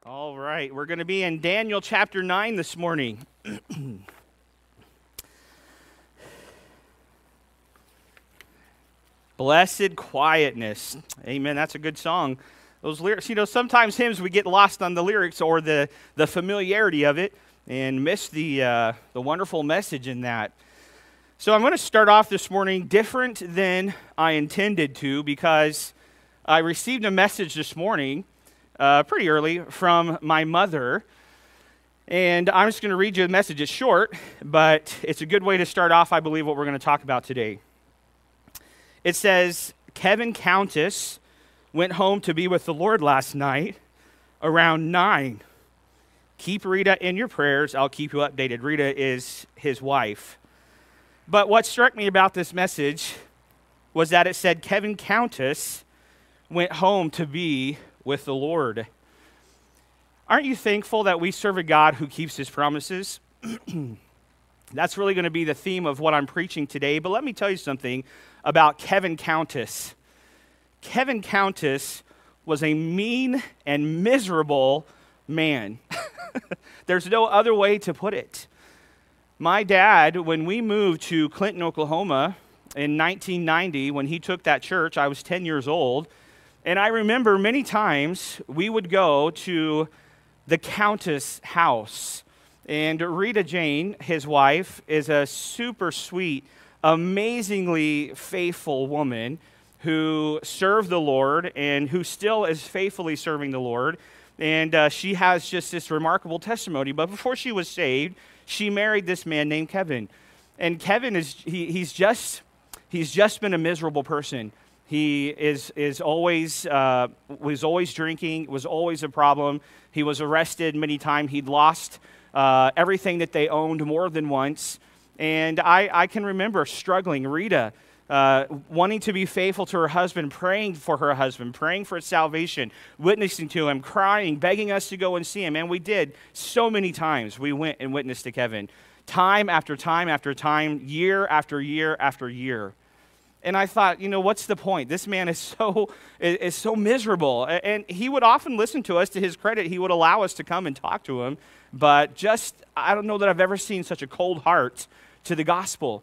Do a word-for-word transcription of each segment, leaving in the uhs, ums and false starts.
All right, we're going to be in Daniel chapter nine this morning. Blessed quietness. Amen. That's a good song. Those lyrics, you know, sometimes hymns we get lost on the lyrics or the, the familiarity of it and miss the, uh, the wonderful message in that. So I'm going to start off this morning different than I intended to because I received a message this morning Uh, pretty early from my mother, and I'm just going to read you the message. It's short, but it's a good way to start off, I believe, what we're going to talk about today. It says, Kevin Countess went home to be with the Lord last night around nine. Keep Rita in your prayers. I'll keep you updated. Rita is his wife. But what struck me about this message was that it said Kevin Countess went home to be with the Lord. Aren't you thankful that we serve a God who keeps his promises? That's really going to be the theme of what I'm preaching today. But let me tell you something about Kevin Countess. Kevin Countess was a mean and miserable man. There's no other way to put it. My dad, when we moved to Clinton, Oklahoma in nineteen ninety, when he took that church, I was ten years old. And I remember many times we would go to the Countess house. And Rita Jane, his wife, is a super sweet, amazingly faithful woman who served the Lord and who still is faithfully serving the Lord. And uh, she has just this remarkable testimony. But before she was saved, she married this man named Kevin. And Kevin is, he, he's just, he's just been a miserable person. He is is always uh, was always drinking. Was always a problem. He was arrested many times. He'd lost uh, everything that they owned more than once. And I, I can remember struggling. Rita uh, wanting to be faithful to her husband, praying for her husband, praying for his salvation, witnessing to him, crying, begging us to go and see him. And we did so many times. We went and witnessed to Kevin, time after time after time, year after year after year. And I thought, you know, what's the point? This man is so is so miserable. And he would often listen to us. To his credit, he would allow us to come and talk to him. But just, I don't know that I've ever seen such a cold heart to the gospel.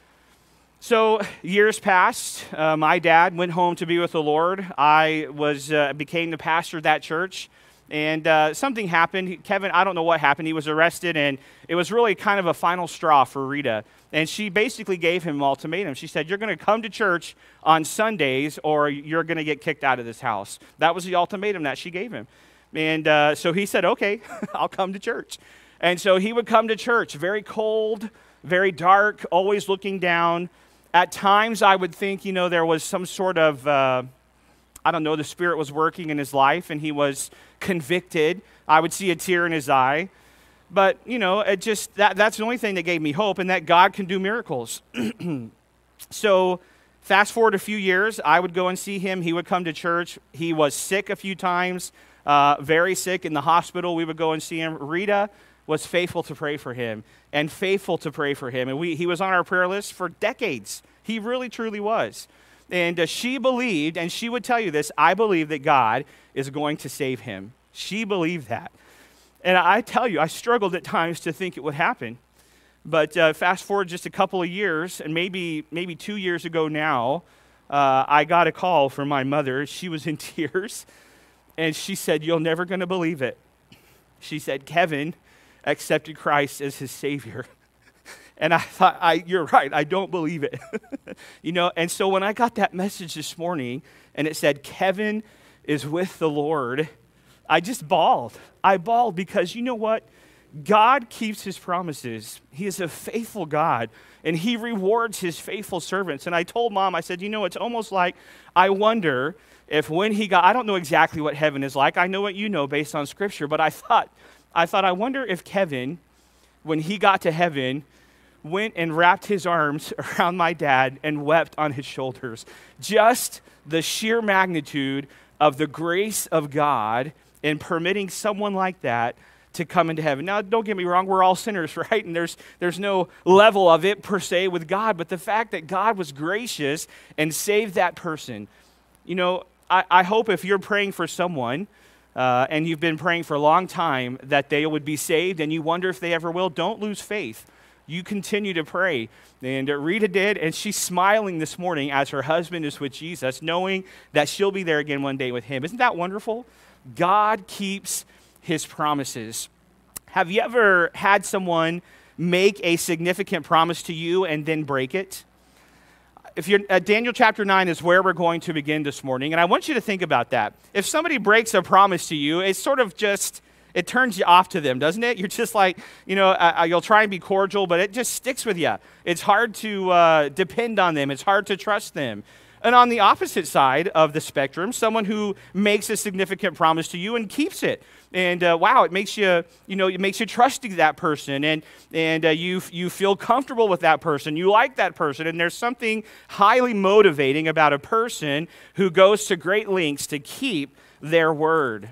So years passed. Uh, my dad went home to be with the Lord. I was uh, became the pastor of that church. And uh, something happened. Kevin, I don't know what happened. He was arrested, and it was really kind of a final straw for Rita. And she basically gave him an ultimatum. She said, you're going to come to church on Sundays, or you're going to get kicked out of this house. That was the ultimatum that she gave him. And uh, so he said, okay, I'll come to church. And so he would come to church, very cold, very dark, always looking down. At times, I would think, you know, there was some sort of... Uh, I don't know, the Spirit was working in his life and he was convicted. I would see a tear in his eye. But, you know, it just that that's the only thing that gave me hope, and that God can do miracles. So fast forward a few years, I would go and see him. He would come to church. He was sick a few times, uh, very sick in the hospital. We would go and see him. Rita was faithful to pray for him and faithful to pray for him. And we he was on our prayer list for decades. He really, truly was. And uh, she believed, and she would tell you this, I believe that God is going to save him. She believed that. And I tell you, I struggled at times to think it would happen. But uh, fast forward just a couple of years, and maybe maybe two years ago now, uh, I got a call from my mother. She was in tears, and she said, you're never going to believe it. She said, Kevin accepted Christ as his Savior. And I thought, I, you're right, I don't believe it. You know, and so when I got that message this morning, and it said, Kevin is with the Lord, I just bawled. I bawled because you know what? God keeps his promises. He is a faithful God, and he rewards his faithful servants. And I told Mom, I said, you know, it's almost like I wonder if when he got, I don't know exactly what heaven is like. I know what you know based on Scripture, but I thought, I thought, I wonder if Kevin, when he got to heaven, went and wrapped his arms around my dad and wept on his shoulders. Just the sheer magnitude of the grace of God in permitting someone like that to come into heaven. Now, don't get me wrong, we're all sinners, right? And there's there's no level of it per se with God, but the fact that God was gracious and saved that person. You know, I, I hope if you're praying for someone uh, and you've been praying for a long time that they would be saved, and you wonder if they ever will, don't lose faith. You continue to pray. And uh, Rita did, and she's smiling this morning as her husband is with Jesus, knowing that she'll be there again one day with him. Isn't that wonderful? God keeps his promises. Have you ever had someone make a significant promise to you and then break it? If you're, uh, Daniel chapter nine is where we're going to begin this morning, and I want you to think about that. If somebody breaks a promise to you, it's sort of just, it turns you off to them, doesn't it? You're just like, you know, uh, you'll try and be cordial, but it just sticks with you. It's hard to uh, depend on them. It's hard to trust them. And on the opposite side of the spectrum, someone who makes a significant promise to you and keeps it. And uh, wow, it makes you, you know, it makes you trusting that person, and and uh, you you feel comfortable with that person. You like that person, and there's something highly motivating about a person who goes to great lengths to keep their word.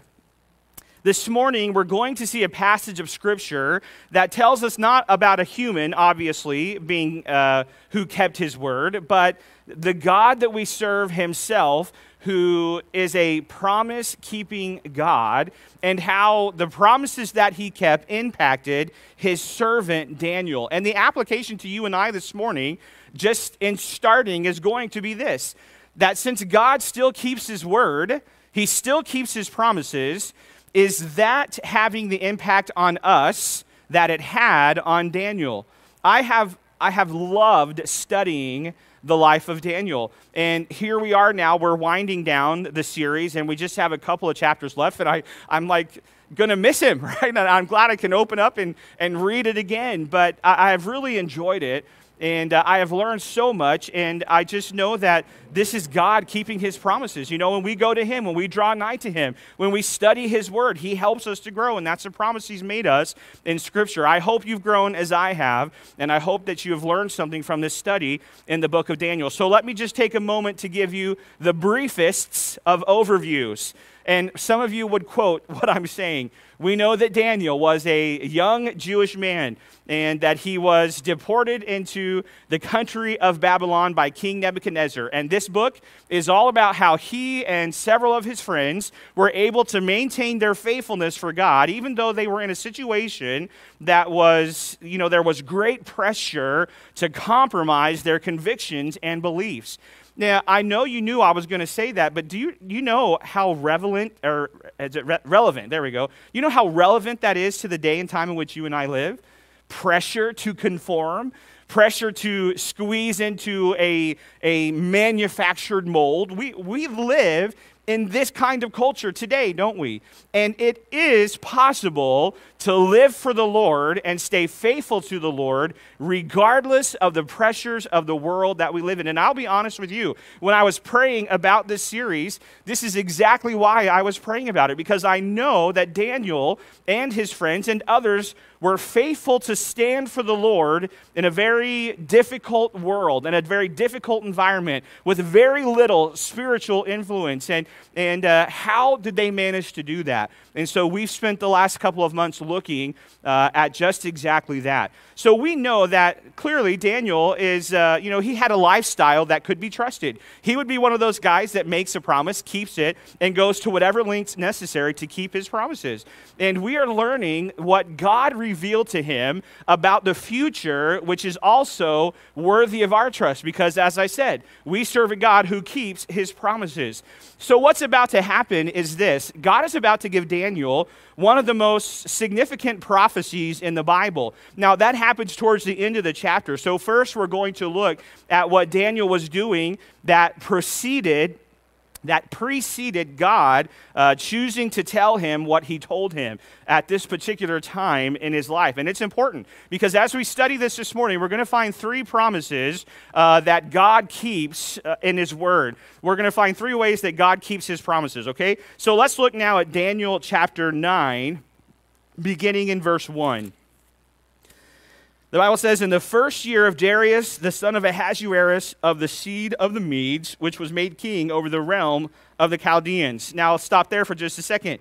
This morning, we're going to see a passage of Scripture that tells us not about a human, obviously, being uh, who kept his word, but the God that we serve himself, who is a promise-keeping God, and how the promises that he kept impacted his servant Daniel. And the application to you and I this morning, just in starting, is going to be this, that since God still keeps his word, he still keeps his promises, is that having the impact on us that it had on Daniel? I have I have loved studying the life of Daniel. And here we are now, we're winding down the series, and we just have a couple of chapters left, and I, I'm like going to miss him, right? And I'm glad I can open up and, and read it again, but I, I have really enjoyed it. And uh, I have learned so much, and I just know that this is God keeping his promises. You know, when we go to him, when we draw nigh to him, when we study his word, he helps us to grow, and that's a promise he's made us in Scripture. I hope you've grown as I have, and I hope that you have learned something from this study in the book of Daniel. So let me just take a moment to give you the briefest of overviews. And some of you would quote what I'm saying. We know that Daniel was a young Jewish man, and that he was deported into the country of Babylon by King Nebuchadnezzar. And this book is all about how he and several of his friends were able to maintain their faithfulness for God, even though they were in a situation that was, you know, there was great pressure to compromise their convictions and beliefs. Now, I know you knew I was going to say that, but do you you know how relevant, or is it re- relevant, there we go. You know how relevant that is to the day and time in which you and I live? Pressure to conform, pressure to squeeze into a, a manufactured mold. We, we live in this kind of culture today, don't we? And it is possible to live for the Lord and stay faithful to the Lord regardless of the pressures of the world that we live in. And I'll be honest with you, when I was praying about this series, this is exactly why I was praying about it, because I know that Daniel and his friends and others were faithful to stand for the Lord in a very difficult world, in a very difficult environment, with very little spiritual influence. And, and uh, how did they manage to do that? And so we've spent the last couple of months looking uh, at just exactly that. So we know that clearly Daniel is, uh, you know, he had a lifestyle that could be trusted. He would be one of those guys that makes a promise, keeps it, and goes to whatever lengths necessary to keep his promises. And we are learning what God revealed to him about the future, which is also worthy of our trust, because as I said, we serve a God who keeps his promises. So what's about to happen is this. God is about to give Daniel one of the most significant prophecies in the Bible. Now, that happens towards the end of the chapter. So first, we're going to look at what Daniel was doing that preceded that preceded God uh, choosing to tell him what he told him at this particular time in his life. And it's important because as we study this this morning, we're going to find three promises uh, that God keeps uh, in his word. We're going to find three ways that God keeps his promises, okay? So let's look now at Daniel chapter nine, beginning in verse one. The Bible says, in the first year of Darius, the son of Ahasuerus, of the seed of the Medes, which was made king over the realm of the Chaldeans. Now, I'll stop there for just a second.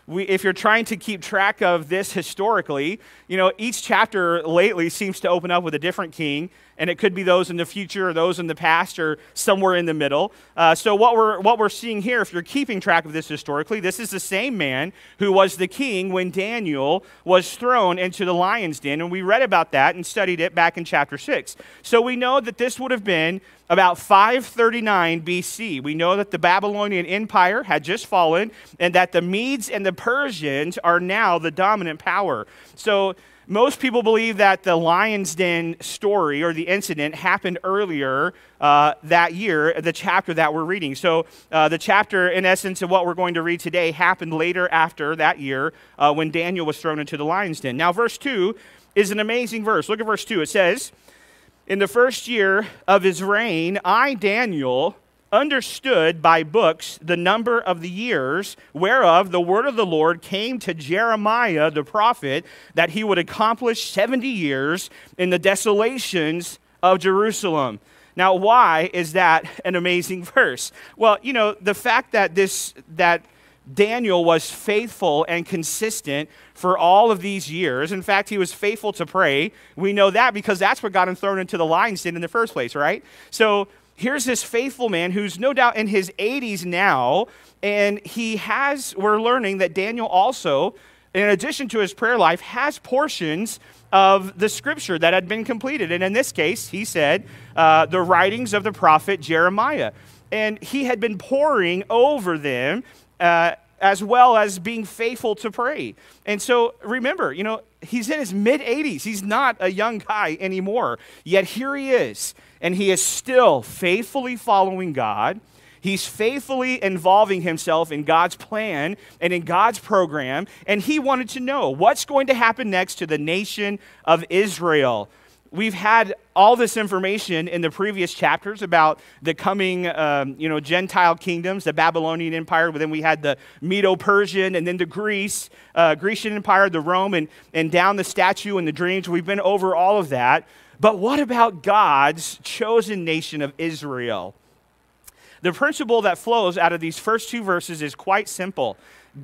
we, if you're trying to keep track of this historically, you know, each chapter lately seems to open up with a different king, and it could be those in the future or those in the past or somewhere in the middle. Uh, so what we're what we're seeing here, if you're keeping track of this historically, this is the same man who was the king when Daniel was thrown into the lion's den, and we read about that and studied it back in chapter six. So we know that this would have been about five thirty-nine B C. We know that the Babylonian Empire had just fallen and that the Medes and the Persians are now the dominant power. So most people believe that the lion's den story or the incident happened earlier uh, that year, the chapter that we're reading. So uh, the chapter, in essence, of what we're going to read today happened later after that year uh, when Daniel was thrown into the lion's den. Now, verse two is an amazing verse. Look at verse two. It says, "In the first year of his reign, I, Daniel, understood by books the number of the years whereof the word of the Lord came to Jeremiah the prophet, that he would accomplish seventy years in the desolations of Jerusalem." Now, why is that an amazing verse? Well, you know, the fact that this that Daniel was faithful and consistent for all of these years. In fact, he was faithful to pray. We know that because that's what got him thrown into the lion's den in the first place, right? So here's this faithful man who's no doubt in his eighties now, and he has, we're learning that Daniel also, in addition to his prayer life, has portions of the scripture that had been completed. And in this case, he said, uh, the writings of the prophet Jeremiah. And he had been poring over them, uh, as well as being faithful to pray. And so remember, you know, he's in his mid-eighties. He's not a young guy anymore. Yet here he is, and he is still faithfully following God. He's faithfully involving himself in God's plan and in God's program, and he wanted to know what's going to happen next to the nation of Israel. We've had all this information in the previous chapters about the coming, um, you know, Gentile kingdoms, the Babylonian Empire, but then we had the Medo-Persian, and then the Greece, uh, Grecian Empire, the Rome, and, and down the statue and the dreams. We've been over all of that. But what about God's chosen nation of Israel? The principle that flows out of these first two verses is quite simple.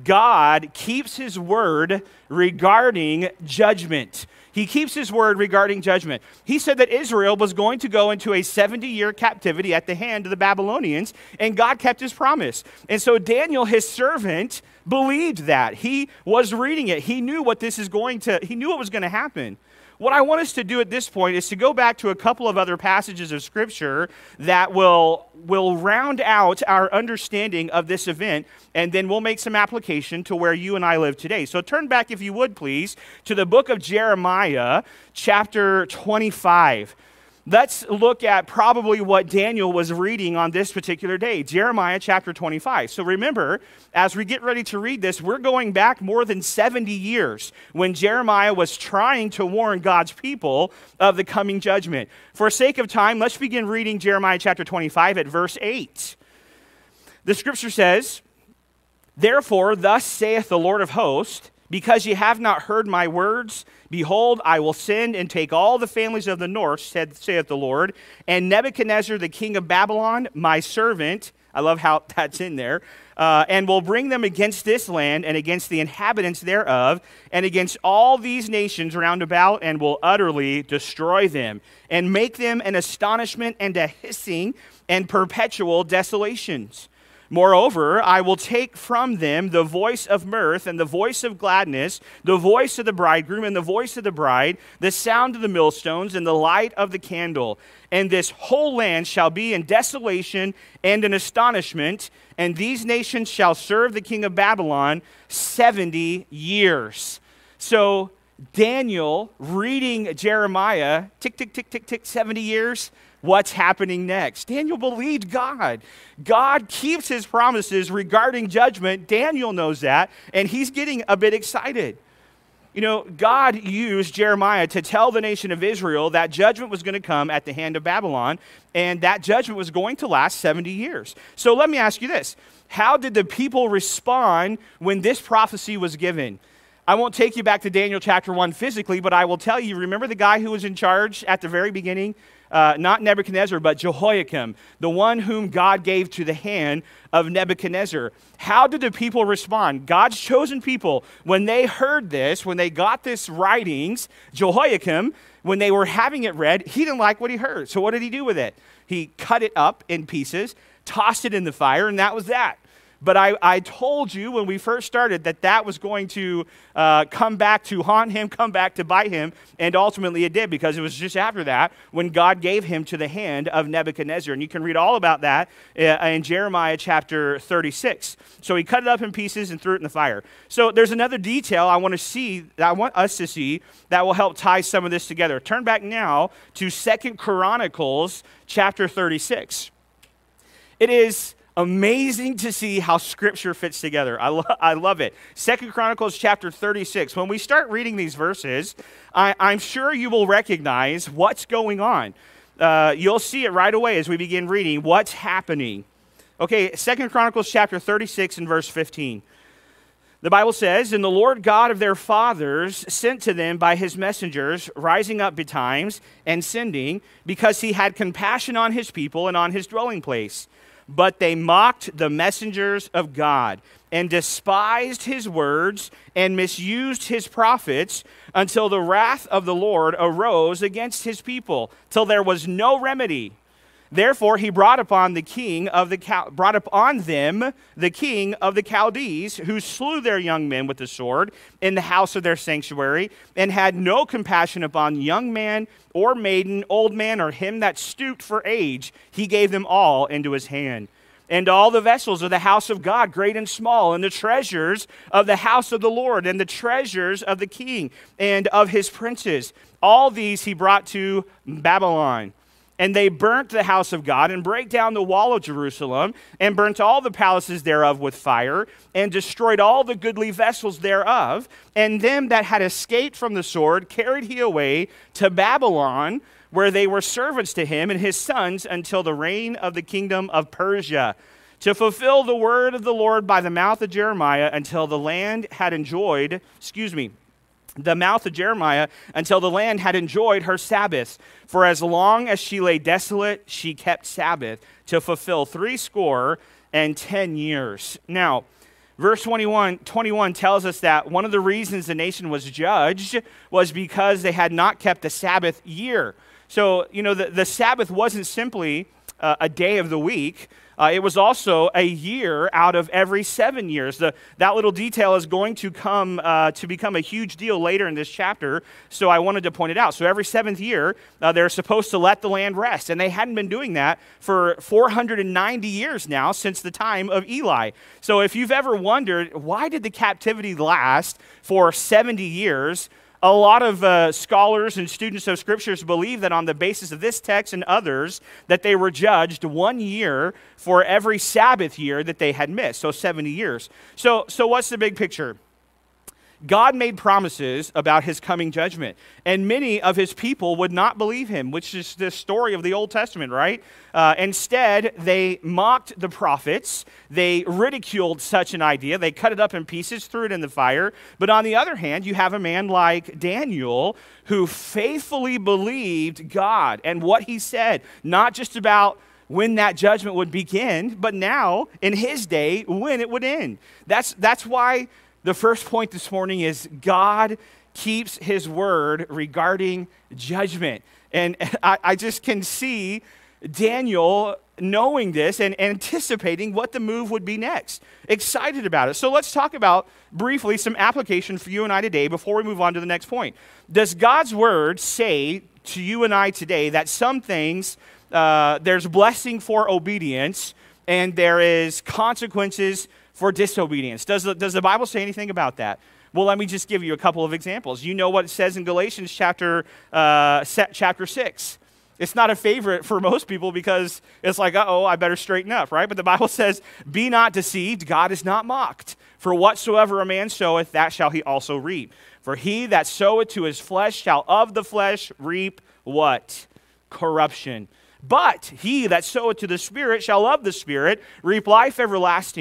God keeps his word regarding judgment. He keeps his word regarding judgment. He said that Israel was going to go into a seventy-year captivity at the hand of the Babylonians, and God kept his promise. And so Daniel, his servant, believed that. He was reading it. He knew what this is going to, he knew what was going to happen. What I want us to do at this point is to go back to a couple of other passages of Scripture that will, will round out our understanding of this event, and then we'll make some application to where you and I live today. So turn back, if you would, please, to the book of Jeremiah, chapter twenty-five. Let's look at probably what Daniel was reading on this particular day, Jeremiah chapter twenty-five. So remember, as we get ready to read this, we're going back more than seventy years when Jeremiah was trying to warn God's people of the coming judgment. For sake of time, let's begin reading Jeremiah chapter twenty-five at verse eight. The scripture says, "Therefore, thus saith the Lord of hosts, because ye have not heard my words, behold, I will send and take all the families of the north, said, saith the Lord, and Nebuchadnezzar, the king of Babylon, my servant," I love how that's in there, uh, "and will bring them against this land and against the inhabitants thereof, and against all these nations round about, and will utterly destroy them, and make them an astonishment and a hissing and perpetual desolations. Moreover, I will take from them the voice of mirth and the voice of gladness, the voice of the bridegroom and the voice of the bride, the sound of the millstones and the light of the candle. And this whole land shall be in desolation and in astonishment, and these nations shall serve the king of Babylon seventy years." So Daniel reading Jeremiah, tick, tick, tick, tick, tick, seventy years. What's happening next? Daniel believed God. God keeps his promises regarding judgment. Daniel knows that, and he's getting a bit excited. You know, God used Jeremiah to tell the nation of Israel that judgment was going to come at the hand of Babylon, and that judgment was going to last seventy years. So let me ask you this. How did the people respond when this prophecy was given? I won't take you back to Daniel chapter one physically, but I will tell you, remember the guy who was in charge at the very beginning? Uh, not Nebuchadnezzar, but Jehoiakim, the one whom God gave to the hand of Nebuchadnezzar. How did the people respond? God's chosen people, when they heard this, when they got this writings, Jehoiakim, when they were having it read, he didn't like what he heard. So what did he do with it? He cut it up in pieces, tossed it in the fire, and that was that. But I, I told you when we first started that that was going to uh, come back to haunt him, come back to bite him, and ultimately it did, because it was just after that when God gave him to the hand of Nebuchadnezzar. And you can read all about that uh, in Jeremiah chapter thirty-six. So he cut it up in pieces and threw it in the fire. So there's another detail I want to see, that I want us to see, that will help tie some of this together. Turn back now to Second Chronicles chapter thirty-six. It is amazing to see how Scripture fits together. I, lo- I love it. Second Chronicles chapter thirty-six. When we start reading these verses, I- I'm sure you will recognize what's going on. Uh, you'll see it right away as we begin reading what's happening. Okay, Second Chronicles chapter thirty-six and verse fifteen. The Bible says, "And the Lord God of their fathers sent to them by his messengers, rising up betimes and sending, because he had compassion on his people and on his dwelling place. But they mocked the messengers of God and despised his words and misused his prophets until the wrath of the Lord arose against his people, till there was no remedy. Therefore he brought upon the king of the Chal- brought upon them the king of the Chaldees, who slew their young men with the sword in the house of their sanctuary, and had no compassion upon young man or maiden, old man, or him that stooped for age. He gave them all into his hand. And all the vessels of the house of God, great and small, and the treasures of the house of the Lord, and the treasures of the king and of his princes, all these he brought to Babylon. And they burnt the house of God, and brake down the wall of Jerusalem, and burnt all the palaces thereof with fire, and destroyed all the goodly vessels thereof. And them that had escaped from the sword carried he away to Babylon, where they were servants to him and his sons until the reign of the kingdom of Persia, to fulfill the word of the Lord by the mouth of Jeremiah, until the land had enjoyed, excuse me, the mouth of Jeremiah, until the land had enjoyed her Sabbaths. For as long as she lay desolate, she kept Sabbath, to fulfill three score and ten years." Now, verse twenty-one, twenty-one tells us that one of the reasons the nation was judged was because they had not kept the Sabbath year. So, you know, the, the Sabbath wasn't simply uh, a day of the week. Uh, it was also a year out of every seven years. The, that little detail is going to come uh, to become a huge deal later in this chapter, so I wanted to point it out. So every seventh year, uh, they're supposed to let the land rest, and they hadn't been doing that for four hundred ninety years now, since the time of Eli. So if you've ever wondered, why did the captivity last for seventy years? A lot of uh, scholars and students of scriptures believe that on the basis of this text and others, that they were judged one year for every Sabbath year that they had missed, so seventy years. So, so what's the big picture? God made promises about his coming judgment, and many of his people would not believe him, which is the story of the Old Testament, right? Uh, instead, they mocked the prophets. They ridiculed such an idea. They cut it up in pieces, threw it in the fire. But on the other hand, you have a man like Daniel who faithfully believed God and what he said, not just about when that judgment would begin, but now, in his day, when it would end. That's, that's why the first point this morning is God keeps his word regarding judgment. And I, I just can see Daniel knowing this and anticipating what the move would be next. Excited about it. So let's talk about briefly some application for you and I today before we move on to the next point. Does God's word say to you and I today that some things, uh, there's blessing for obedience and there is consequences for disobedience? Does the, does the Bible say anything about that? Well, let me just give you a couple of examples. You know what it says in Galatians chapter, uh, chapter six. It's not a favorite for most people because it's like, uh-oh, I better straighten up, right? But the Bible says, "Be not deceived, God is not mocked. For whatsoever a man soweth, that shall he also reap. For he that soweth to his flesh shall of the flesh reap" what? Corruption. "But he that soweth to the Spirit shall of the Spirit reap life everlasting.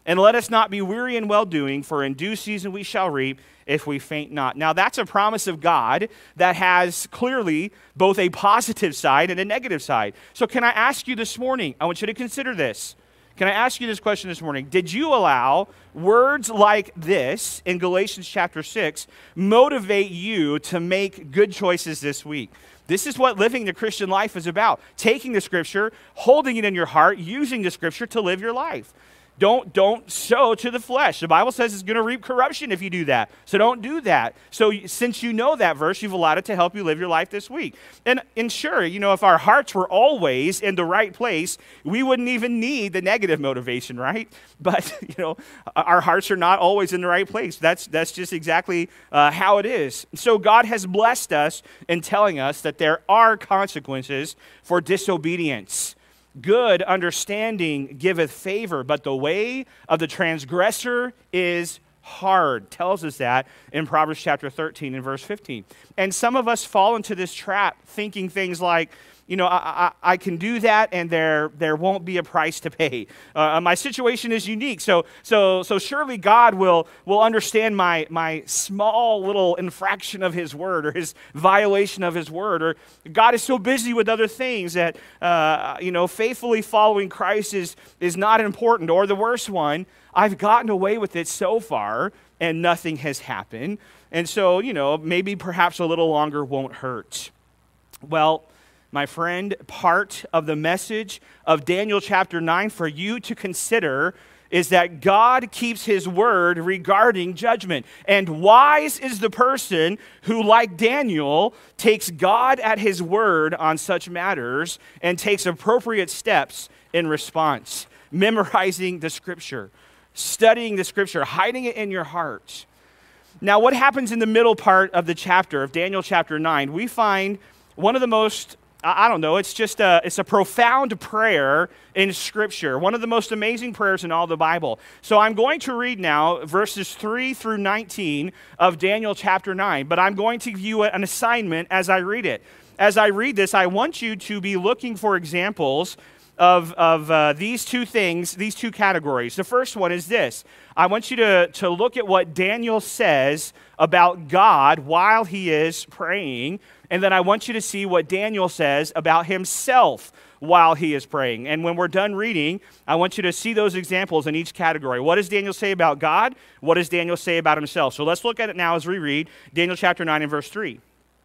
And let us not be weary in well-doing, for in due season we shall reap if we faint not. Now, that's a promise of God that has clearly both a positive side and a negative side. So can I ask you this morning, I want you to consider this. Can I ask you this question this morning? Did you allow words like this in Galatians chapter six motivate you to make good choices this week? This is what living the Christian life is about. Taking the Scripture, holding it in your heart, using the Scripture to live your life. Don't, don't sow to the flesh. The Bible says it's going to reap corruption if you do that. So don't do that. So since you know that verse, you've allowed it to help you live your life this week. And, and sure, you know, if our hearts were always in the right place, we wouldn't even need the negative motivation, right? But, you know, our hearts are not always in the right place. That's, that's just exactly uh, how it is. So God has blessed us in telling us that there are consequences for disobedience. Good understanding giveth favor, but the way of the transgressor is hard. Tells us that in Proverbs chapter thirteen and verse fifteen. And some of us fall into this trap thinking things like, you know, I, I, I can do that and there there won't be a price to pay. Uh, my situation is unique. So so so surely God will will understand my my small little infraction of his word or his violation of his word. Or God is so busy with other things that, uh, you know, faithfully following Christ is, is not important. Or the worst one, I've gotten away with it so far and nothing has happened. And so, you know, maybe perhaps a little longer won't hurt. Well, my friend, part of the message of Daniel chapter nine for you to consider is that God keeps his word regarding judgment. And wise is the person who, like Daniel, takes God at his word on such matters and takes appropriate steps in response. Memorizing the scripture, studying the scripture, hiding it in your heart. Now, what happens in the middle part of the chapter of Daniel chapter nine? We find one of the most I don't know, it's just a, it's a profound prayer in Scripture, one of the most amazing prayers in all the Bible. So I'm going to read now verses three through nineteen of Daniel chapter nine, but I'm going to give you an assignment as I read it. As I read this, I want you to be looking for examples of, of uh, these two things, these two categories. The first one is this. I want you to, to look at what Daniel says about God while he is praying. And then I want you to see what Daniel says about himself while he is praying. And when we're done reading, I want you to see those examples in each category. What does Daniel say about God? What does Daniel say about himself? So let's look at it now as we read Daniel chapter nine and verse three.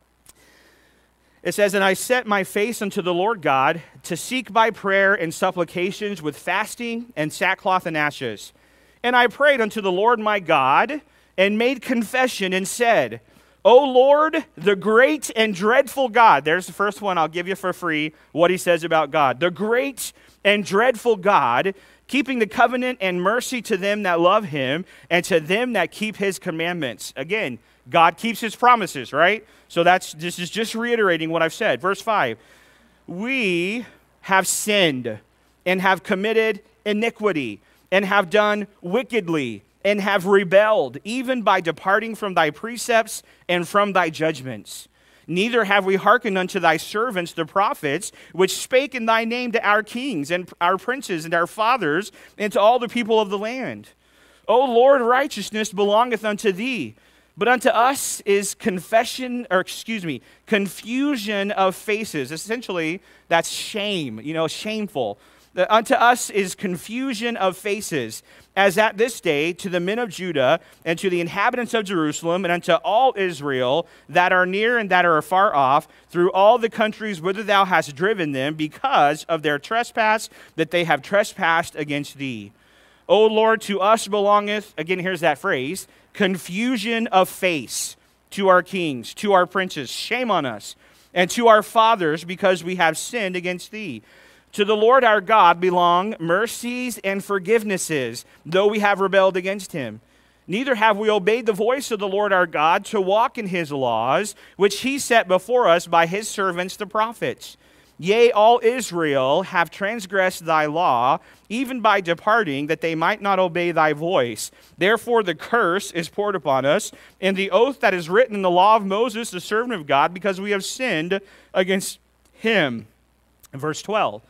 It says, "And I set my face unto the Lord God to seek by prayer and supplications with fasting and sackcloth and ashes. And I prayed unto the Lord my God and made confession and said, O Lord, the great and dreadful God." There's the first one I'll give you for free, what he says about God. "The great and dreadful God, keeping the covenant and mercy to them that love him and to them that keep his commandments." Again, God keeps his promises, right? So that's this is just reiterating what I've said. Verse five, "We have sinned and have committed iniquity and have done wickedly and have rebelled, even by departing from thy precepts and from thy judgments. Neither have we hearkened unto thy servants the prophets, which spake in thy name to our kings and our princes and our fathers and to all the people of the land. O Lord, righteousness belongeth unto thee, but unto us is confession, or excuse me, confusion of faces." Essentially, that's shame, you know, shameful. The, "unto us is confusion of faces, as at this day to the men of Judah and to the inhabitants of Jerusalem and unto all Israel that are near and that are afar off, through all the countries whither thou hast driven them, because of their trespass that they have trespassed against thee. O Lord, to us belongeth," again, here's that phrase, "confusion of face to our kings, to our princes, shame on us, and to our fathers, because we have sinned against thee. To the Lord our God belong mercies and forgivenesses, though we have rebelled against him. Neither have we obeyed the voice of the Lord our God to walk in his laws, which he set before us by his servants the prophets. Yea, all Israel have transgressed thy law, even by departing, that they might not obey thy voice. Therefore the curse is poured upon us, and the oath that is written in the law of Moses, the servant of God, because we have sinned against him." Verse twelve,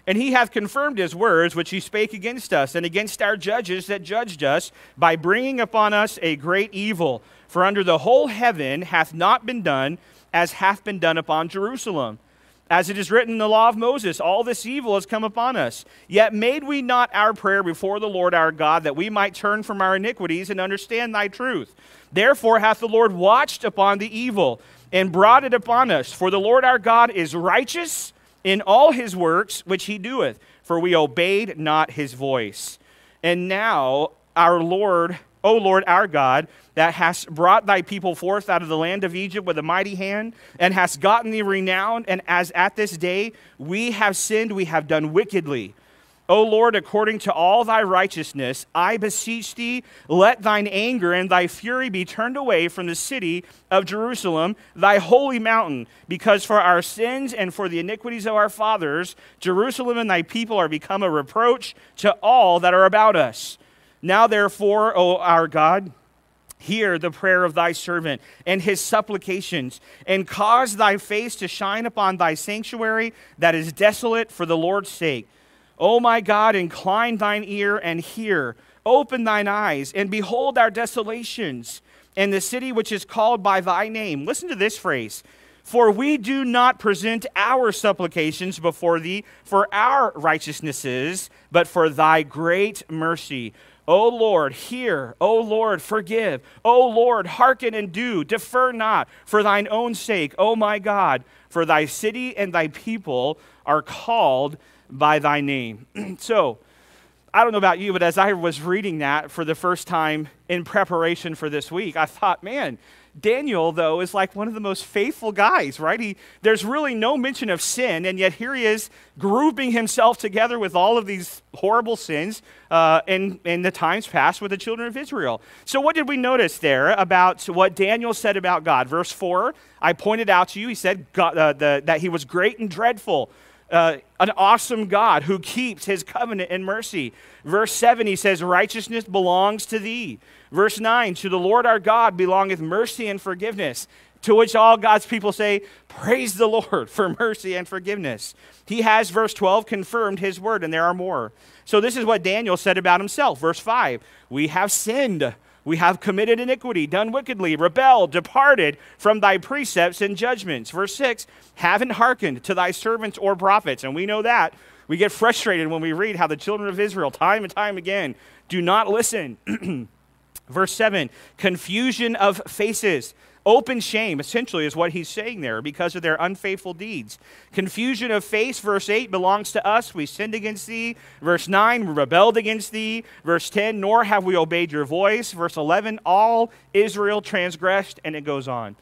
And he hath confirmed his words, which he spake against us, and against our judges that judged us, by bringing upon us a great evil. For under the whole heaven hath not been done as hath been done upon Jerusalem. As it is written in the law of Moses, all this evil has come upon us. Yet made we not our prayer before the Lord our God, that we might turn from our iniquities and understand thy truth. Therefore hath the Lord watched upon the evil, and brought it upon us. For the Lord our God is righteous in all his works which he doeth, for we obeyed not his voice. And now, our Lord, O Lord our God, that hast brought thy people forth out of the land of Egypt with a mighty hand, and hast gotten thee renown, and as at this day we have sinned, we have done wickedly. O Lord, according to all thy righteousness, I beseech thee, let thine anger and thy fury be turned away from the city of Jerusalem, thy holy mountain, because for our sins and for the iniquities of our fathers, Jerusalem and thy people are become a reproach to all that are about us. Now therefore, O our God, hear the prayer of thy servant and his supplications, and cause thy face to shine upon thy sanctuary that is desolate for the Lord's sake. O my God, incline thine ear and hear. Open thine eyes and behold our desolations and the city which is called by thy name. Listen to this phrase. For we do not present our supplications before thee for our righteousnesses, but for thy great mercy. O Lord, hear. O Lord, forgive. O Lord, hearken and do. Defer not for thine own sake, O my God, for thy city and thy people are called by thy name. So, I don't know about you, but as I was reading that for the first time in preparation for this week, I thought, man, Daniel, though, is like one of the most faithful guys, right? He, there's really no mention of sin, and yet here he is grouping himself together with all of these horrible sins uh, in, in the times past with the children of Israel. So what did we notice there about what Daniel said about God? Verse four, I pointed out to you, he said God, uh, the, that he was great and dreadful. Uh, an awesome God who keeps his covenant and mercy. Verse seven, he says, righteousness belongs to thee. Verse nine, to the Lord our God belongeth mercy and forgiveness, to which all God's people say, praise the Lord for mercy and forgiveness. He has, verse twelve, confirmed his word, and there are more. So this is what Daniel said about himself. Verse five, we have sinned. We have committed iniquity, done wickedly, rebelled, departed from thy precepts and judgments. Verse six, haven't hearkened to thy servants or prophets. And we know that. We get frustrated when we read how the children of Israel, time and time again, do not listen. Verse seven, confusion of faces. Open shame, essentially, is what he's saying there because of their unfaithful deeds. Confusion of face, verse eight, belongs to us. We sinned against thee. Verse nine, we rebelled against thee. Verse ten, nor have we obeyed your voice. Verse eleven, all Israel transgressed, and it goes on.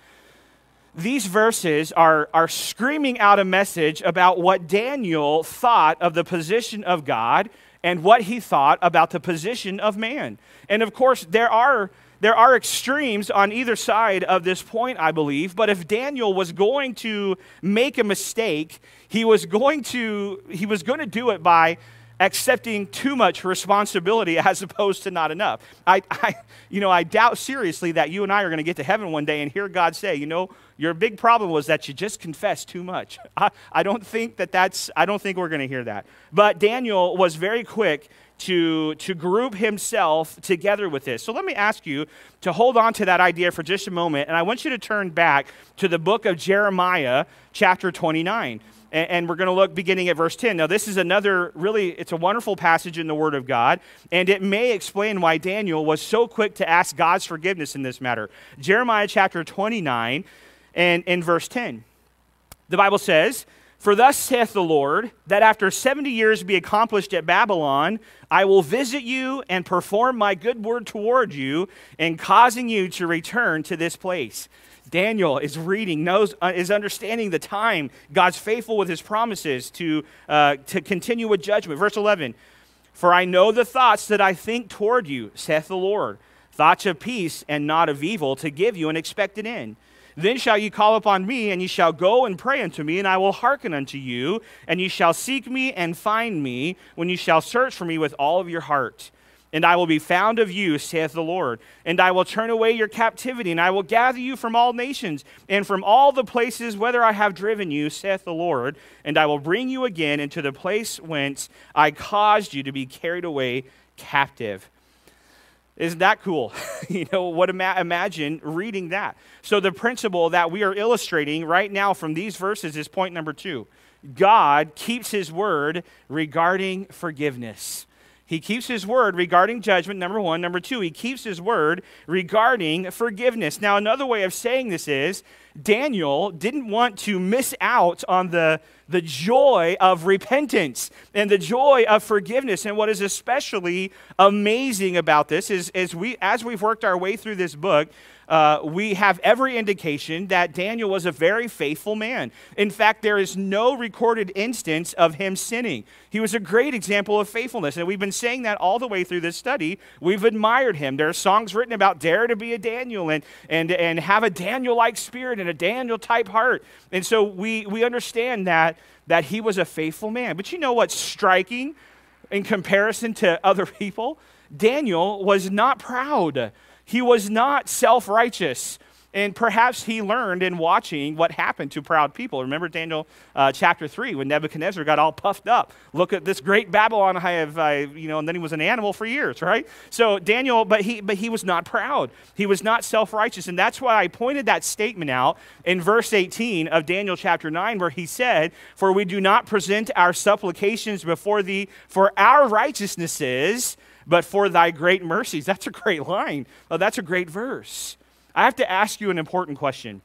These verses are, are screaming out a message about what Daniel thought of the position of God and what he thought about the position of man. And of course, there are There are extremes on either side of this point, I believe, but if Daniel was going to make a mistake, he was going to he was going to do it by accepting too much responsibility as opposed to not enough. I, I you know, I doubt seriously that you and I are going to get to heaven one day and hear God say, you know, your big problem was that you just confessed too much. I, I don't think that that's, I don't think we're going to hear that. But Daniel was very quick to, to group himself together with this. So let me ask you to hold on to that idea for just a moment, and I want you to turn back to the book of Jeremiah, chapter twenty-nine. And, and we're going to look beginning at verse ten. Now, this is another really, it's a wonderful passage in the Word of God, and it may explain why Daniel was so quick to ask God's forgiveness in this matter. Jeremiah chapter twenty-nine and in verse ten. The Bible says, for thus saith the Lord, that after seventy years be accomplished at Babylon, I will visit you and perform my good word toward you, and causing you to return to this place. Daniel is reading, knows, uh, is understanding the time. God's faithful with his promises to, uh, to continue with judgment. Verse eleven, for I know the thoughts that I think toward you, saith the Lord, thoughts of peace and not of evil, to give you an expected end. Then shall ye call upon me, and ye shall go and pray unto me, and I will hearken unto you, and ye shall seek me and find me, when ye shall search for me with all of your heart. and I will be found of you, saith the Lord. And I will turn away your captivity, and I will gather you from all nations, and from all the places whither I have driven you, saith the Lord. And I will bring you again into the place whence I caused you to be carried away captive. Isn't that cool? You know, what ima- imagine reading that. So the principle that we are illustrating right now from these verses is point number two. God keeps his word regarding forgiveness. He keeps his word regarding judgment, number one. Number two, he keeps his word regarding forgiveness. Now, another way of saying this is Daniel didn't want to miss out on the, the joy of repentance and the joy of forgiveness. And what is especially amazing about this is, is we, as we've worked our way through this book, Uh, we have every indication that Daniel was a very faithful man. In fact, there is no recorded instance of him sinning. He was a great example of faithfulness, and we've been saying that all the way through this study. We've admired him. There are songs written about dare to be a Daniel and and and have a Daniel-like spirit and a Daniel-type heart. And so we we understand that that he was a faithful man. But you know what's striking in comparison to other people? Daniel was not proud. He was not self-righteous, and perhaps he learned in watching what happened to proud people. Remember Daniel uh, chapter three, when Nebuchadnezzar got all puffed up. Look at this great Babylon I have, uh, you know, and then he was an animal for years, right? So Daniel, but he, but he was not proud. He was not self-righteous, and that's why I pointed that statement out in verse eighteen of Daniel chapter nine, where he said, "For we do not present our supplications before thee for our righteousnesses, but for thy great mercies." That's a great line. Oh, that's a great verse. I have to ask you an important question.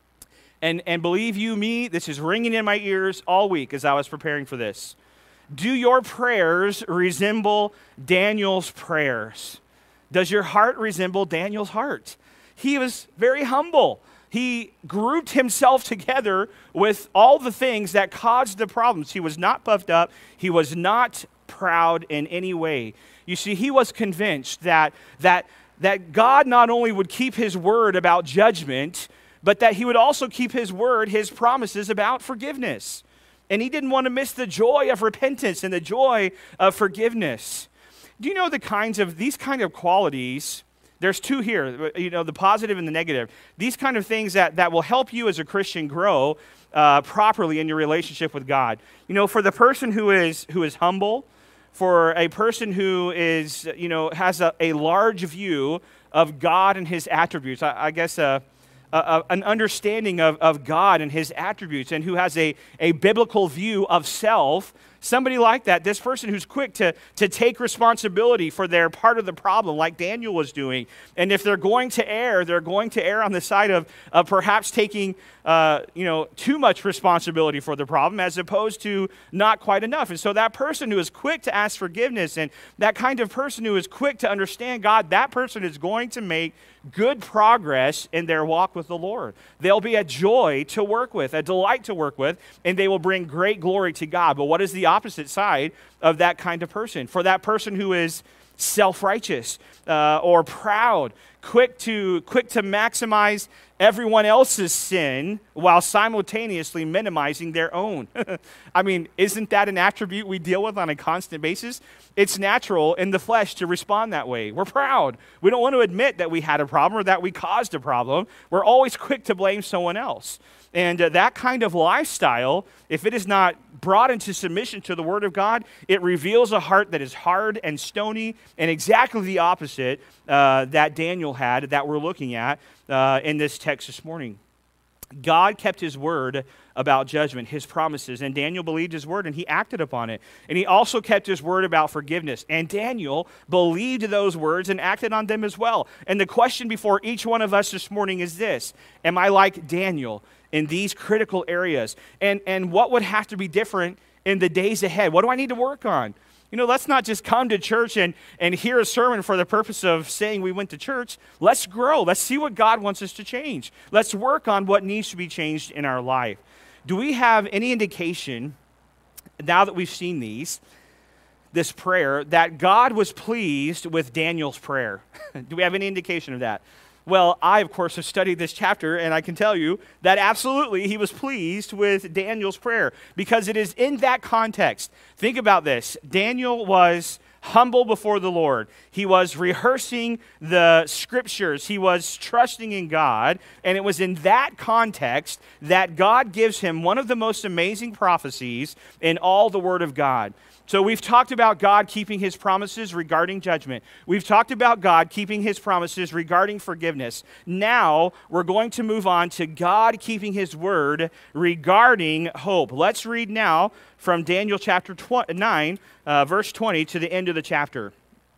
And, and believe you me, this is ringing in my ears all week as I was preparing for this. Do your prayers resemble Daniel's prayers? Does your heart resemble Daniel's heart? He was very humble. He grouped himself together with all the things that caused the problems. He was not puffed up. He was not proud in any way. You see, he was convinced that, that, that God not only would keep his word about judgment, but that he would also keep his word, his promises about forgiveness. And he didn't want to miss the joy of repentance and the joy of forgiveness. Do you know the kinds of, these kind of qualities, there's two here, you know, the positive and the negative. These kind of things that, that will help you as a Christian grow uh, properly in your relationship with God. You know, for the person who is who is humble, for a person who is, you know, has a, a large view of God and his attributes, I, I guess a, a, an understanding of, of God and his attributes, and who has a, a biblical view of self, somebody like that, this person who's quick to, to take responsibility for their part of the problem, like Daniel was doing. And if they're going to err, they're going to err on the side of, of perhaps taking uh, you know, too much responsibility for the problem as opposed to not quite enough. And so that person who is quick to ask forgiveness and that kind of person who is quick to understand God, that person is going to make good progress in their walk with the Lord. They'll be a joy to work with, a delight to work with, and they will bring great glory to God. But what is the opposite side of that kind of person? For that person who is self-righteous uh, or proud, quick to quick to maximize everyone else's sin while simultaneously minimizing their own. I mean, isn't that an attribute we deal with on a constant basis? It's natural in the flesh to respond that way. We're proud. We don't want to admit that we had a problem or that we caused a problem. We're always quick to blame someone else. And uh, that kind of lifestyle, if it is not brought into submission to the Word of God, it reveals a heart that is hard and stony, and exactly the opposite uh, that Daniel had that we're looking at uh, in this text this morning. God kept his word about judgment, his promises, and Daniel believed his word and he acted upon it. And he also kept his word about forgiveness, and Daniel believed those words and acted on them as well. And the question before each one of us this morning is this: am I like Daniel in these critical areas? And, and what would have to be different in the days ahead? What do I need to work on? You know, let's not just come to church and, and hear a sermon for the purpose of saying we went to church. Let's grow. Let's see what God wants us to change. Let's work on what needs to be changed in our life. Do we have any indication, now that we've seen these, this prayer, that God was pleased with Daniel's prayer? Do we have any indication of that? Well, I, of course, have studied this chapter, and I can tell you that absolutely he was pleased with Daniel's prayer, because it is in that context. Think about this. Daniel was humble before the Lord. He was rehearsing the scriptures. He was trusting in God. And it was in that context that God gives him one of the most amazing prophecies in all the Word of God. So we've talked about God keeping his promises regarding judgment. We've talked about God keeping his promises regarding forgiveness. Now we're going to move on to God keeping his word regarding hope. Let's read now from Daniel chapter nine, uh, verse twenty to the end of the chapter.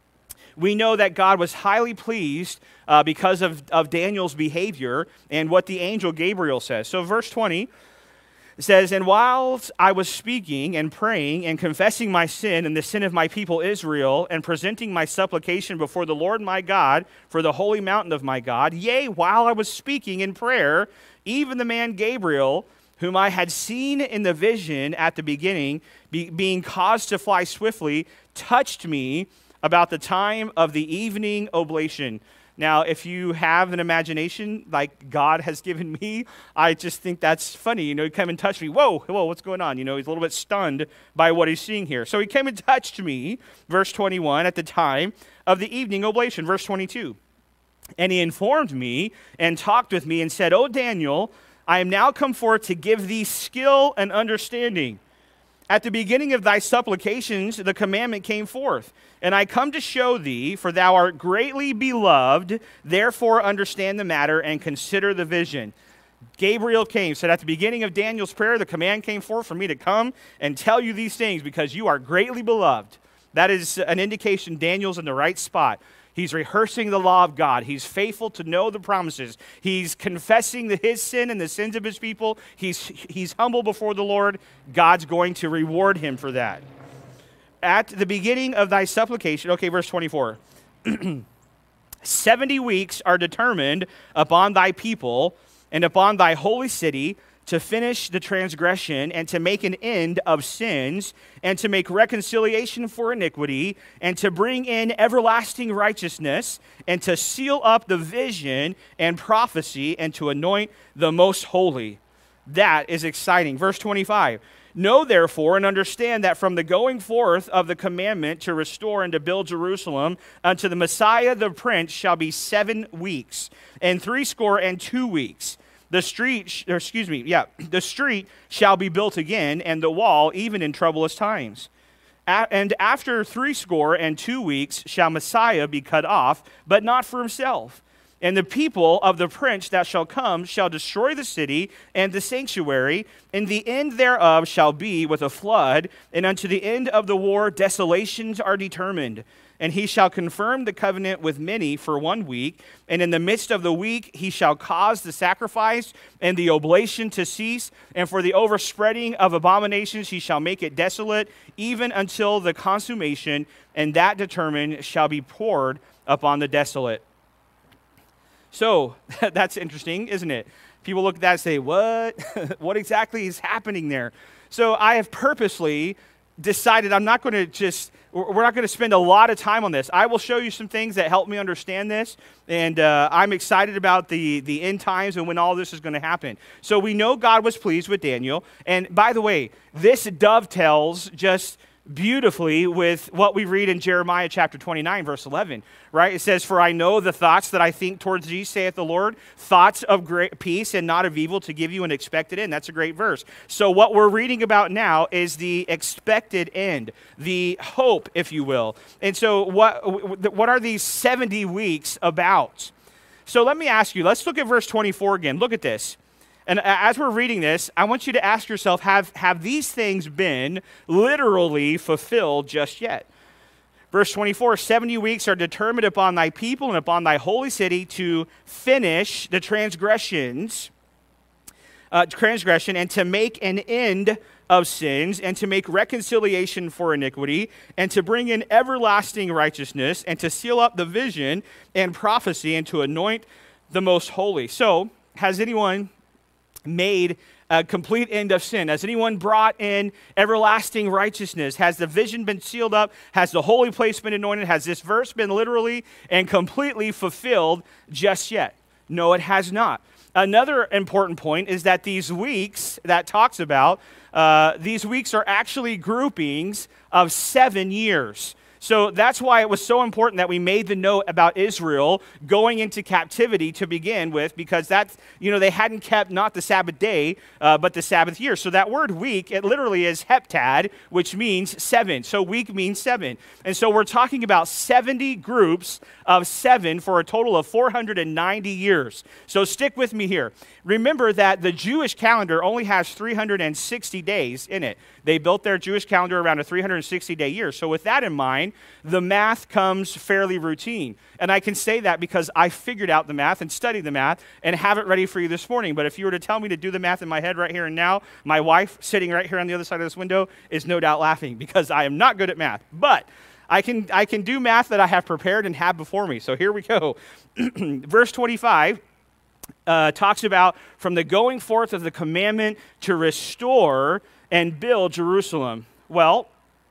We know that God was highly pleased uh, because of, of Daniel's behavior and what the angel Gabriel says. So verse twenty, it says, "And whilst I was speaking and praying and confessing my sin and the sin of my people Israel and presenting my supplication before the Lord my God for the holy mountain of my God, yea, while I was speaking in prayer, even the man Gabriel, whom I had seen in the vision at the beginning, be, being caused to fly swiftly, touched me about the time of the evening oblation." Now, if you have an imagination like God has given me, I just think that's funny. You know, he came and touched me. Whoa, whoa, what's going on? You know, he's a little bit stunned by what he's seeing here. So he came and touched me, verse twenty-one, at the time of the evening oblation, verse twenty-two. "And he informed me and talked with me and said, O Daniel, I am now come forth to give thee skill and understanding. At the beginning of thy supplications, the commandment came forth. And I come to show thee, for thou art greatly beloved, therefore understand the matter and consider the vision." Gabriel came, said at the beginning of Daniel's prayer, the command came forth for me to come and tell you these things because you are greatly beloved. That is an indication Daniel's in the right spot. He's rehearsing the law of God. He's faithful to know the promises. He's confessing the, his sin and the sins of his people. He's, he's humble before the Lord. God's going to reward him for that. At the beginning of thy supplication, okay, verse twenty-four, seventy weeks are determined upon thy people and upon thy holy city to finish the transgression and to make an end of sins and to make reconciliation for iniquity and to bring in everlasting righteousness and to seal up the vision and prophecy and to anoint the most holy. That is exciting. Verse twenty-five. "Know therefore and understand that from the going forth of the commandment to restore and to build Jerusalem unto the Messiah the Prince shall be seven weeks and threescore and two weeks. The street, or excuse me, yeah, the street shall be built again, and the wall even in troublous times. A- and after threescore and two weeks shall Messiah be cut off, but not for himself. And the people of the prince that shall come shall destroy the city and the sanctuary, and the end thereof shall be with a flood, and unto the end of the war desolations are determined. And he shall confirm the covenant with many for one week, and in the midst of the week he shall cause the sacrifice and the oblation to cease, and for the overspreading of abominations he shall make it desolate, even until the consummation, and that determined shall be poured upon the desolate." So, that's interesting, isn't it? People look at that and say, what? What exactly is happening there? So I have purposely decided I'm not going to just, we're not going to spend a lot of time on this. I will show you some things that help me understand this, and uh, I'm excited about the, the end times and when all this is going to happen. So we know God was pleased with Daniel, and by the way, this dovetails just beautifully with what we read in Jeremiah chapter twenty-nine, verse eleven, right? It says, "For I know the thoughts that I think towards thee, saith the Lord, thoughts of great peace and not of evil, to give you an expected end." That's a great verse. So what we're reading about now is the expected end, the hope, if you will. And so what, what are these seventy weeks about? So let me ask you, let's look at verse twenty-four again. Look at this. And as we're reading this, I want you to ask yourself, have, have these things been literally fulfilled just yet? Verse twenty-four, "seventy weeks are determined upon thy people and upon thy holy city to finish the transgressions, uh, transgression, and to make an end of sins, and to make reconciliation for iniquity, and to bring in everlasting righteousness, and to seal up the vision and prophecy, and to anoint the most holy." So, has anyone made a complete end of sin? Has anyone brought in everlasting righteousness? Has the vision been sealed up? Has the holy place been anointed? Has this verse been literally and completely fulfilled just yet? No, it has not. Another important point is that these weeks that talks about, uh, these weeks are actually groupings of seven years. So that's why it was so important that we made the note about Israel going into captivity to begin with, because that's, you know, they hadn't kept not the Sabbath day, uh, but the Sabbath year. So that word week, it literally is heptad, which means seven. So week means seven. And so we're talking about seventy groups of seven for a total of four hundred ninety years. So stick with me here. Remember that the Jewish calendar only has three hundred sixty days in it. They built their Jewish calendar around a three hundred sixty day year. So with that in mind, the math comes fairly routine. And I can say that because I figured out the math and studied the math and have it ready for you this morning. But if you were to tell me to do the math in my head right here and now, my wife sitting right here on the other side of this window is no doubt laughing because I am not good at math. But I can, I can do math that I have prepared and have before me. So here we go. Verse twenty-five. Uh, talks about from the going forth of the commandment to restore and build Jerusalem. Well,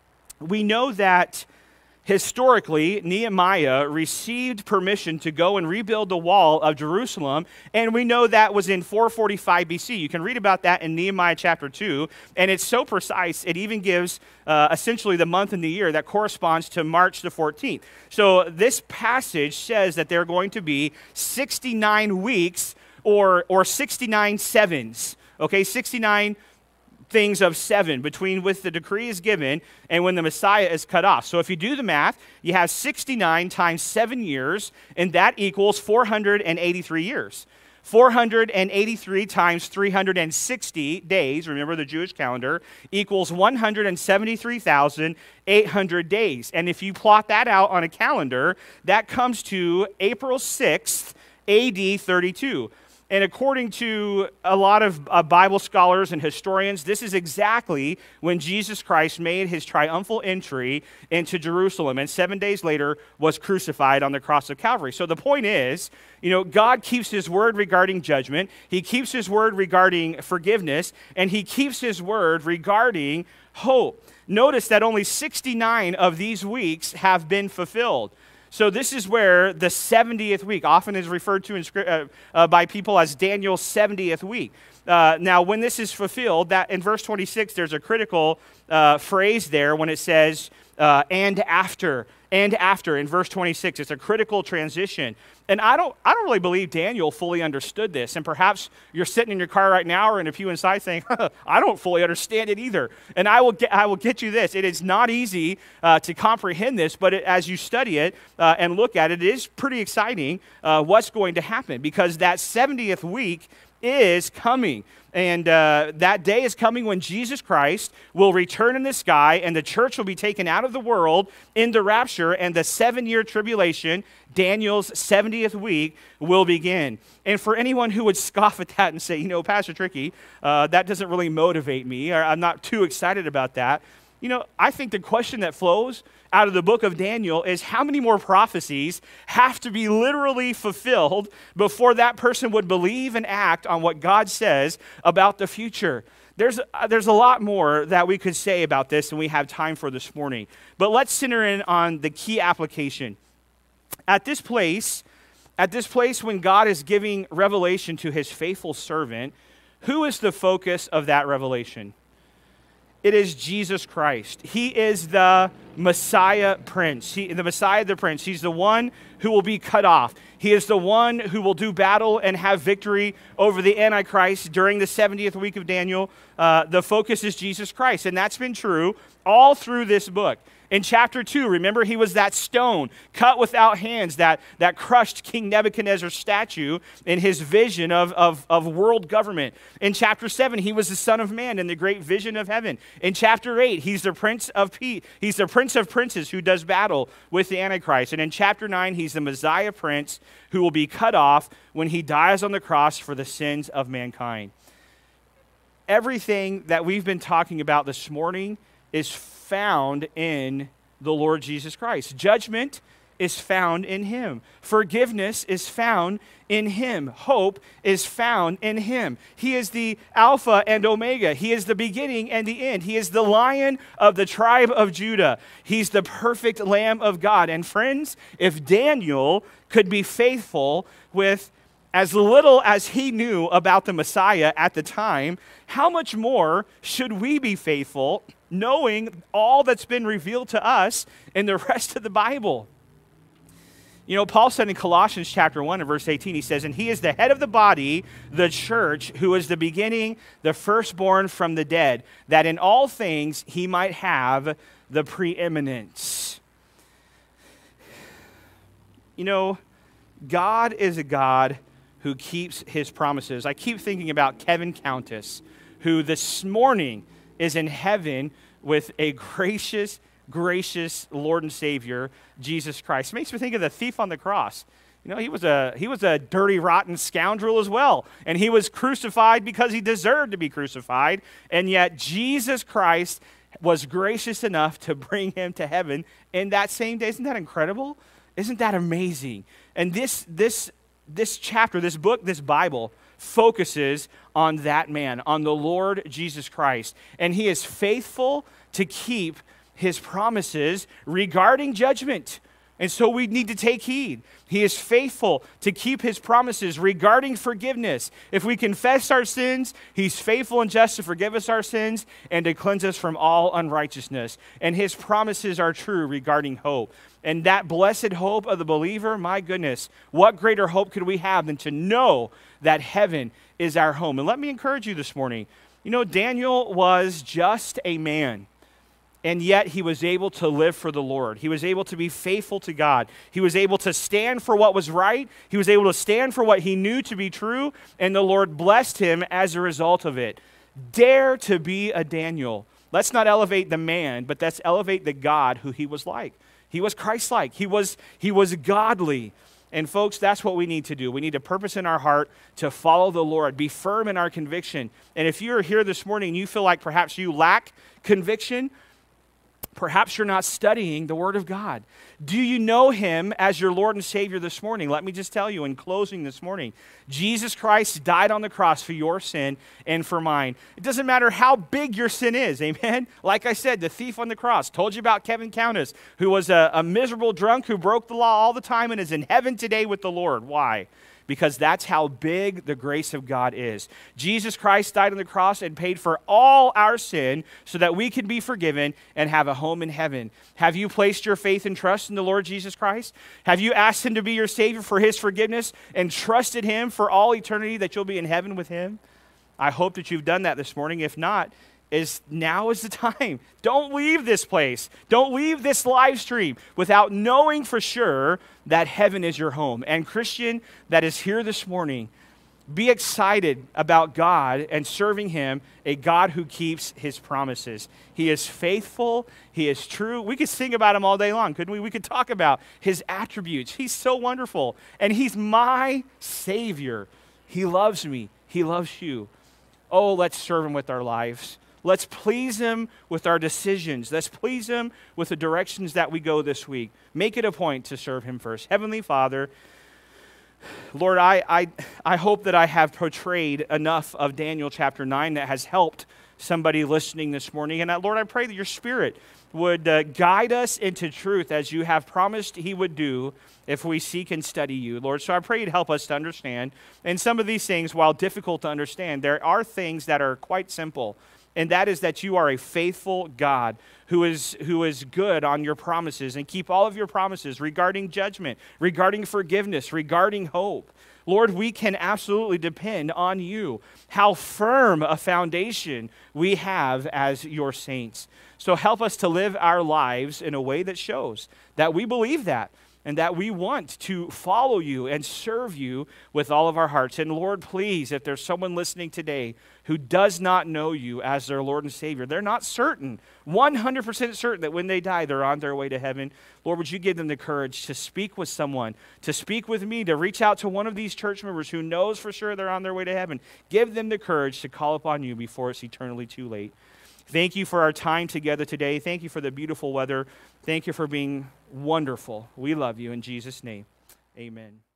we know that historically Nehemiah received permission to go and rebuild the wall of Jerusalem, and we know that was in four forty-five B C. You can read about that in Nehemiah chapter two, and it's so precise, it even gives uh, essentially the month and the year that corresponds to March the fourteenth. So this passage says that there are going to be sixty-nine weeks or, or sixty-nine sevens, okay, sixty-nine things of seven between with the decree is given and when the Messiah is cut off. So if you do the math, you have sixty-nine times seven years, and that equals four hundred eighty-three years. four hundred eighty-three times three hundred sixty days, remember the Jewish calendar, equals one hundred seventy-three thousand eight hundred days. And if you plot that out on a calendar, that comes to April sixth, A D thirty-two. And according to a lot of uh, Bible scholars and historians, this is exactly when Jesus Christ made his triumphal entry into Jerusalem and seven days later was crucified on the cross of Calvary. So the point is, you know, God keeps his word regarding judgment, he keeps his word regarding forgiveness, and he keeps his word regarding hope. Notice that only sixty-nine of these weeks have been fulfilled. So this is where the seventieth week often is referred to in, uh, uh, by people as Daniel's seventieth week. Uh, now, when this is fulfilled, that in verse twenty-six, there's a critical uh, phrase there when it says, uh, and after, and after. In verse twenty-six, it's a critical transition. And I don't, I don't really believe Daniel fully understood this. And perhaps you're sitting in your car right now or in a pew inside saying, I don't fully understand it either. And I will get, I will get you this. It is not easy uh, to comprehend this, but it, as you study it uh, and look at it, it is pretty exciting uh, what's going to happen, because that seventieth week is coming. And uh, that day is coming when Jesus Christ will return in the sky, and the church will be taken out of the world in the rapture, and the seven-year tribulation, Daniel's seventieth week, will begin. And for anyone who would scoff at that and say, you know, Pastor Tricky, uh, that doesn't really motivate me, or I'm not too excited about that, you know, I think the question that flows out of the book of Daniel is how many more prophecies have to be literally fulfilled before that person would believe and act on what God says about the future. There's, uh, there's a lot more that we could say about this, and we have time for this morning. But let's center in on the key application. At this place, at this place when God is giving revelation to his faithful servant, who is the focus of that revelation? It is Jesus Christ. He is the Messiah Prince. He, the Messiah, the Prince. He's the one who will be cut off. He is the one who will do battle and have victory over the Antichrist during the seventieth week of Daniel. Uh, the focus is Jesus Christ, and that's been true all through this book. In chapter two, remember, he was that stone cut without hands that, that crushed King Nebuchadnezzar's statue in his vision of, of, of world government. In chapter seven, he was the Son of Man in the great vision of heaven. In chapter eight, he's the Prince of Peace. He's the Prince of Princes who does battle with the Antichrist. And in chapter nine, he's the Messiah Prince who will be cut off when he dies on the cross for the sins of mankind. Everything that we've been talking about this morning is found in the Lord Jesus Christ. Judgment is found in him. Forgiveness is found in him. Hope is found in him. He is the Alpha and Omega. He is the beginning and the end. He is the Lion of the tribe of Judah. He's the perfect Lamb of God. And friends, if Daniel could be faithful with as little as he knew about the Messiah at the time, how much more should we be faithful knowing all that's been revealed to us in the rest of the Bible? You know, Paul said in Colossians chapter one and verse eighteen, he says, "And he is the head of the body, the church, who is the beginning, the firstborn from the dead, that in all things he might have the preeminence." You know, God is a God who keeps his promises. I keep thinking about Kevin Countess, who this morning is in heaven with a gracious, gracious Lord and Savior, Jesus Christ. It makes me think of the thief on the cross. You know, he was a he was a dirty, rotten scoundrel as well. And he was crucified because he deserved to be crucified. And yet Jesus Christ was gracious enough to bring him to heaven in that same day. Isn't that incredible? Isn't that amazing? And this this this chapter, this book, this Bible focuses on that man, on the Lord Jesus Christ. And he is faithful to keep his promises regarding judgment. And so we need to take heed. He is faithful to keep his promises regarding forgiveness. If we confess our sins, he's faithful and just to forgive us our sins and to cleanse us from all unrighteousness. And his promises are true regarding hope. And that blessed hope of the believer, my goodness, what greater hope could we have than to know that heaven is our home? And let me encourage you this morning. You know, Daniel was just a man. And yet he was able to live for the Lord. He was able to be faithful to God. He was able to stand for what was right. He was able to stand for what he knew to be true. And the Lord blessed him as a result of it. Dare to be a Daniel. Let's not elevate the man, but let's elevate the God who he was like. He was Christ-like. He was, he was godly. And folks, that's what we need to do. We need to purpose in our heart to follow the Lord, be firm in our conviction. And if you're here this morning and you feel like perhaps you lack conviction, perhaps you're not studying the Word of God. Do you know him as your Lord and Savior this morning? Let me just tell you in closing this morning, Jesus Christ died on the cross for your sin and for mine. It doesn't matter how big your sin is, amen? Like I said, the thief on the cross. Told you about Kevin Countess, who was a, a miserable drunk who broke the law all the time and is in heaven today with the Lord. Why? Because that's how big the grace of God is. Jesus Christ died on the cross and paid for all our sin so that we can be forgiven and have a home in heaven. Have you placed your faith and trust in the Lord Jesus Christ? Have you asked him to be your Savior for his forgiveness and trusted him for all eternity that you'll be in heaven with him? I hope that you've done that this morning. If not, is now is the time. Don't leave this place. Don't leave this live stream without knowing for sure that heaven is your home. And Christian that is here this morning, be excited about God and serving him, a God who keeps his promises. He is faithful. He is true. We could sing about him all day long, couldn't we? We could talk about his attributes. He's so wonderful. And he's my Savior. He loves me. He loves you. Oh, let's serve him with our lives. Let's please him with our decisions. Let's please him with the directions that we go this week. Make it a point to serve him first. Heavenly Father, Lord, I, I, I hope that I have portrayed enough of Daniel chapter nine that has helped somebody listening this morning. And uh, Lord, I pray that your Spirit would uh, guide us into truth as you have promised he would do if we seek and study you, Lord. So I pray you'd help us to understand. And some of these things, while difficult to understand, there are things that are quite simple. And that is that you are a faithful God who is, who is good on your promises and keep all of your promises regarding judgment, regarding forgiveness, regarding hope. Lord, we can absolutely depend on you. How firm a foundation we have as your saints. So help us to live our lives in a way that shows that we believe that and that we want to follow you and serve you with all of our hearts. And Lord, please, if there's someone listening today who does not know you as their Lord and Savior, they're not certain, one hundred percent certain that when they die, they're on their way to heaven. Lord, would you give them the courage to speak with someone, to speak with me, to reach out to one of these church members who knows for sure they're on their way to heaven. Give them the courage to call upon you before it's eternally too late. Thank you for our time together today. Thank you for the beautiful weather. Thank you for being wonderful. We love you in Jesus' name. Amen.